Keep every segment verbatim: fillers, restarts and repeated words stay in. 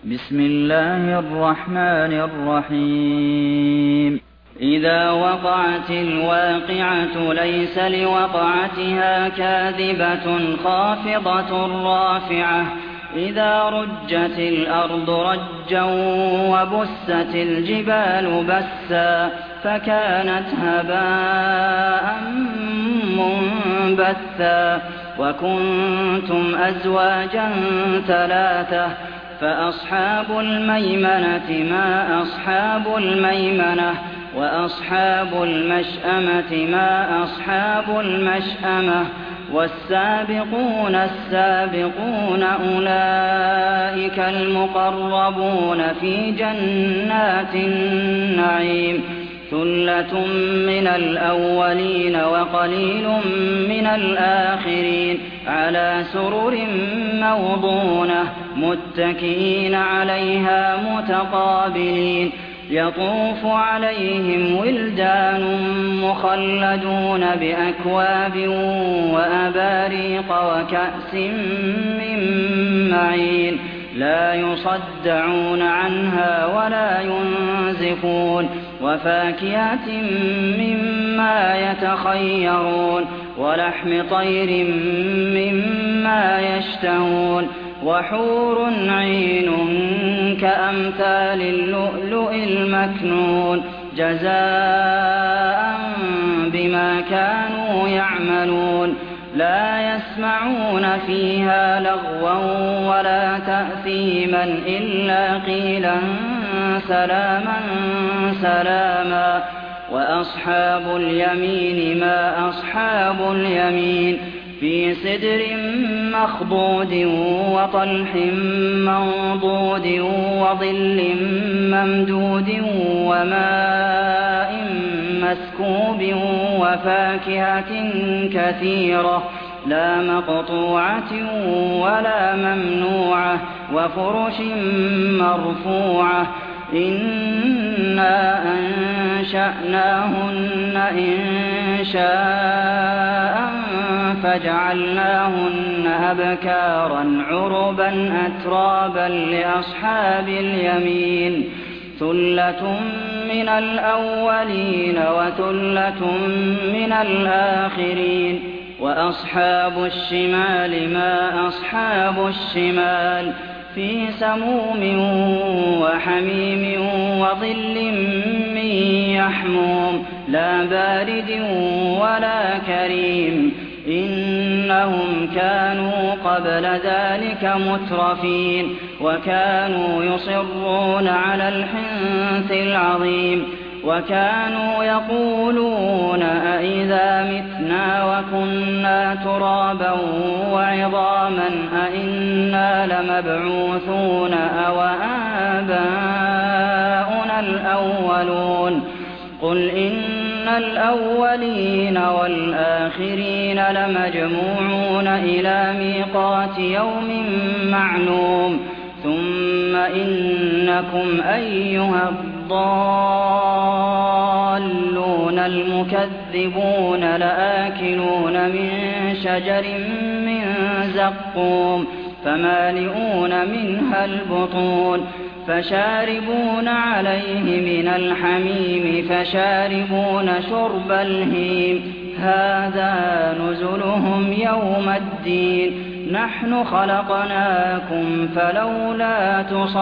بسم الله الرحمن الرحيم إذا وقعت الواقعة ليس لوقعتها كاذبة خافضة رافعة إذا رجت الأرض رجا وبست الجبال بسا فكانت هباء منبثا وكنتم أزواجا ثلاثة فأصحاب الميمنة ما أصحاب الميمنة وأصحاب المشأمة ما أصحاب المشأمة والسابقون السابقون أولئك المقربون في جنات النعيم ثلة من الأولين وقليل من الآخرين على سرر موضونة متكئين عليها متقابلين يطوف عليهم ولدان مخلدون بأكواب وأباريق وكأس من معين لا يصدعون عنها ولا ينزفون وفاكهة مما يتخيرون ولحم طير مما يشتهون وحور عين كأمثال اللؤلؤ المكنون جزاء بما كانوا يعملون لا يسمعون فيها لغوا ولا تأثيما إلا قيلا سلاما سلاما وأصحاب اليمين ما أصحاب اليمين في سدر مخضود وطلح منضود وظل ممدود وماء مسكوب وفاكهة كثيرة لا مقطوعة ولا ممنوعة وفرش مرفوعة إنا أنشأناهن إنشاء فجعلناهن أبكارا عربا أترابا لأصحاب اليمين ثلة من الأولين وثلة من الآخرين وأصحاب الشمال ما أصحاب الشمال في سموم وحميم وظل من يحموم لا بارد ولا كريم إنهم كانوا قبل ذلك مترفين وكانوا يصرون على الحنث العظيم وكانوا يقولون أئذا متنا وكنا ترابا وعظاما أئنا لمبعوثون أو آباؤنا الأولون قل إن الأولين والآخرين لمجموعون إلى ميقات يوم معلوم ثم إنكم أيها الضالون المكذبون لآكلون من شجر من زقوم فمالئون منها البطون فشاربون عليه من الحميم فشاربون شرب الهيم هذا نزلهم يوم الدين نحن خلقناكم فلولا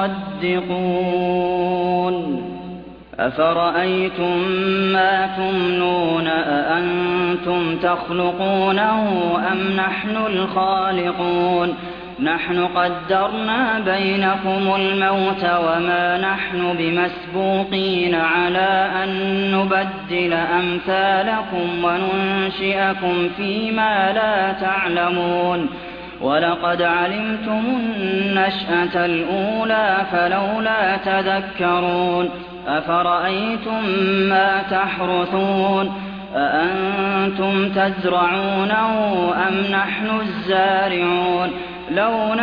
تصدقون أفرأيتم ما تمنون أأنتم تخلقونه أم نحن الخالقون نحن قدرنا بينكم الموت وما نحن بمسبوقين على أن نبدل أمثالكم وننشئكم فيما لا تعلمون ولقد علمتم النشأة الأولى فلولا تذكرون أفرأيتم ما تحرثون أأنتم تزرعونه أم نحن الزارعون لو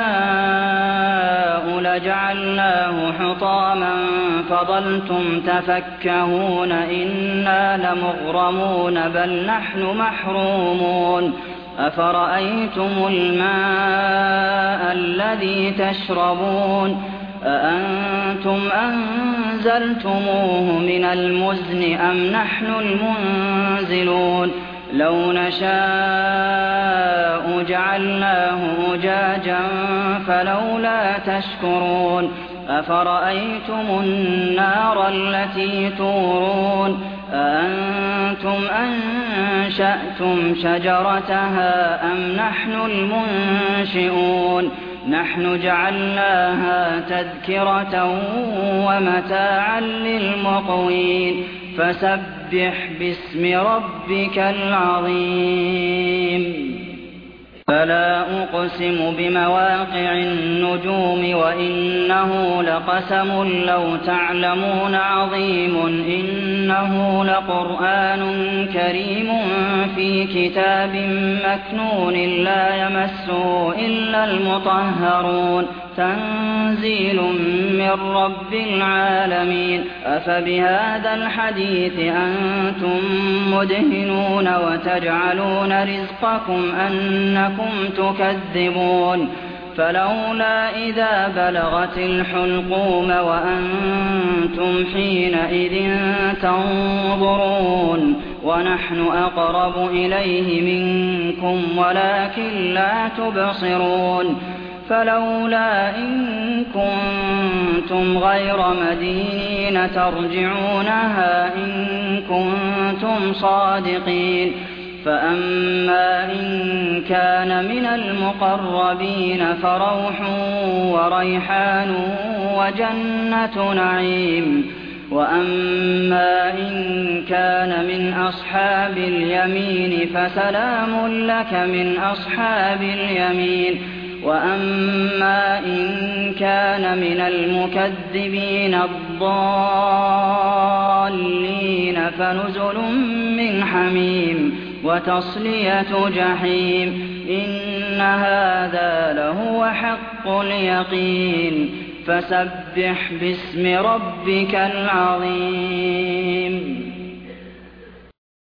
نشاء لجعلناه حطاما فظلتم تفكهون إنا لمغرمون بل نحن محرومون أفرأيتم الماء الذي تشربون أأنتم أنزلتموه من المزن أم نحن المنزلون لو نشاء جعلناه أجاجا فلولا تشكرون أفرأيتم النار التي تورون أأنتم أنشأتم شجرتها أم نحن المنشئون نحن جعلناها تذكرة ومتاعا للمقوين فسبح باسم ربك العظيم فلا أقسم بمواقع النجوم وإنه لقسم لو تعلمون عظيم إنه لقرآن كريم في كتاب مكنون لا يمسه إلا المطهرون تنزيل من رب العالمين أفبهذا الحديث أنتم مدهنون وتجعلون رزقكم أنكم تكذبون فلولا إذا بلغت الحلقوم وأنتم حينئذ تنظرون ونحن أقرب إليه منكم ولكن لا تبصرون فلولا إن كنتم غير مدينين ترجعونها إن كنتم صادقين فأما إن كان من المقربين فروح وريحان وجنة نعيم وأما إن كان من أصحاب اليمين فسلام لك من أصحاب اليمين وأما إن كان من المكذبين الضالين فنزل من حميم وتصلية جحيم إن هذا لهو حق اليقين فسبح باسم ربك العظيم